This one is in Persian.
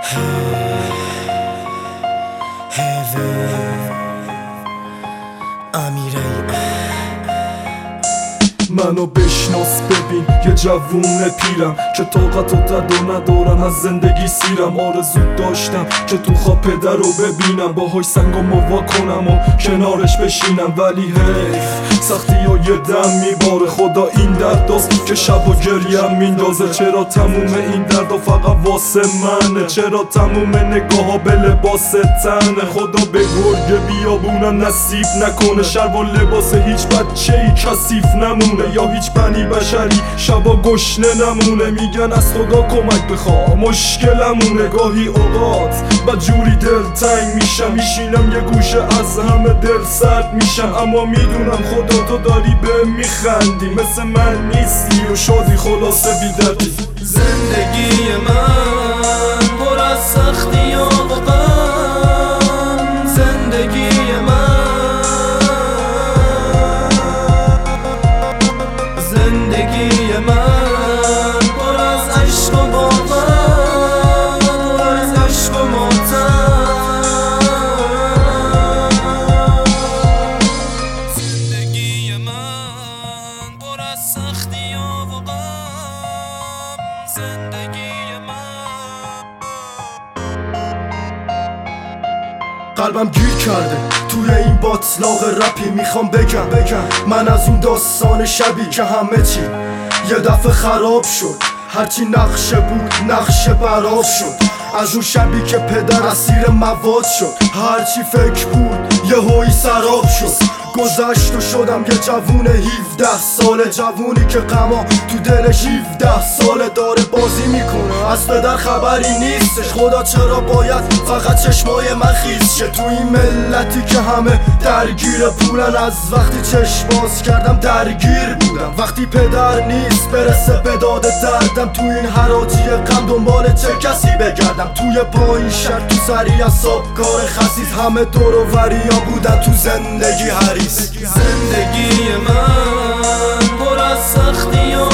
منو بشناس ببین یه جوون پیرم که طاقت و دد و ندارم از زندگی سیرم. آرزو داشتم که تو خواب پدر رو ببینم، باهاش سنگامو وا کنم و کنارش بشینم، ولی حیف سختی ها یه دم میباره. خدا این درد داست که شب و گریم میندازه. چرا تموم این درد فقط واسه منه؟ چرا تموم نگاه ها به لباس تنه؟ خدا به گرگ بیابونم نصیب نکنه، شلوار لباس هیچ بچه ای کثیف نمونه، یا هیچ بنی بشری شبا گشنه نمونه. میگن از خدا کمک بخوا مشکلمونه. گاهی اوقات بدجوری دلتنگ میشم، میشینم یه گوشه از همه دل سرد میشم، اما میدونم خدا تو داری به میخندی، مثل من نیستی و شادی خلاصه بیدردی. زندگی من پر از سختی و غم، زندگی زندگی من پر از عشق و باور، پر از عشق و ماتم. زندگی من پر از سختی و غم، زندگی من. قلبم گیر کرده توی این باطلاق رپی، میخوام بگم من از اون داستان شبی که همه چی یه دفعه خراب شد، هرچی نقشه بود نقشه براب شد. از اون شبی که پدر اسیر مواد شد، هرچی فکر بود یه هوی سراب شد. گذشت و شدم یه جوون 17 ساله، جوونی که غما تو دلش 17 ساله داره بازی میکنه، از پدر خبری نیستش. خدا چرا باید فقط چشمای من خیز شه تو این ملتی که همه درگیر پولن؟ از وقتی چشم باز کردم درگیر بودم، وقتی پدر نیست برسه به داد دردم. تو این حراجی غم دنبال چه کسی بگردم؟ توی پایین شهر تو سری اصاب کار خسیس، همه دور و وریان بودن تو زندگی حریص. زندگی من پر از سختی و